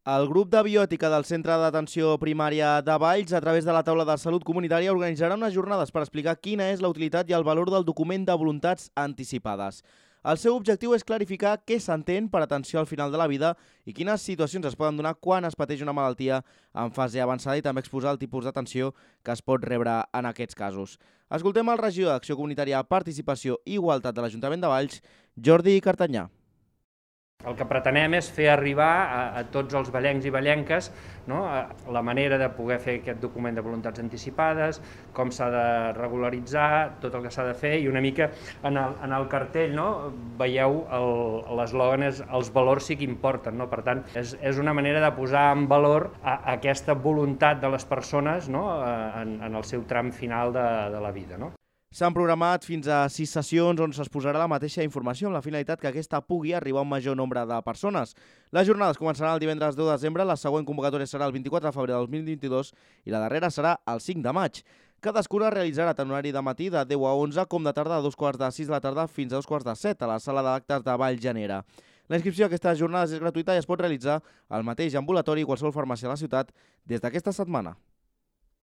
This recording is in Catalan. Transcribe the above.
El grup de biòtica del Centre d'Atenció Primària de Valls, a través de la taula de salut comunitària, organitzarà unes jornades per explicar quina és la utilitat i el valor del document de voluntats anticipades. El seu objectiu és clarificar què s'entén per atenció al final de la vida i quines situacions es poden donar quan es pateix una malaltia en fase avançada i també exposar el tipus d'atenció que es pot rebre en aquests casos. Escoltem el regidor d'Acció Comunitària, Participació i Igualtat de l'Ajuntament de Valls, Jordi Cartanyà. El que pretenem és fer arribar a tots els vallencs i vallenques la manera de poder fer aquest document de voluntats anticipades, com s'ha de regularitzar, tot el que s'ha de fer, i una mica en el cartell veieu l'eslògan és "els valors sí que importen". Per tant, és una manera de posar en valor aquesta voluntat de les persones en el seu tram final de la vida. S'han programat fins a 6 sessions on s'exposarà la mateixa informació amb la finalitat que aquesta pugui arribar a un major nombre de persones. Les jornades començaran el divendres 10 de desembre, la següent convocatòria serà el 24 de febrer del 2022 i la darrera serà el 5 de maig. Cadascuna realitzarà tant horari de matí de 10 a 11 com de tarda de 2:45 de la tarda fins a 2:45 a la sala d'actes de Vallgenera. La inscripció a aquestes jornades és gratuïta i es pot realitzar al mateix ambulatori i qualsevol farmàcia de la ciutat des d'aquesta setmana.